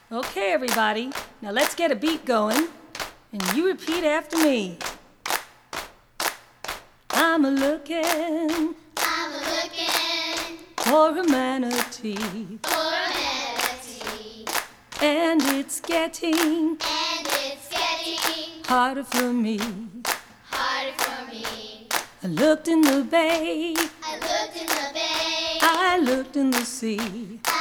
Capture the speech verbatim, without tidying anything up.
Okay, everybody, now let's get a beat going, and you repeat after me. I'm a looking, I'm a looking for a manatee, for a manatee, and it's getting and it's getting harder for me. harder for me. I looked in the bay, I looked in the bay, I looked in the sea, I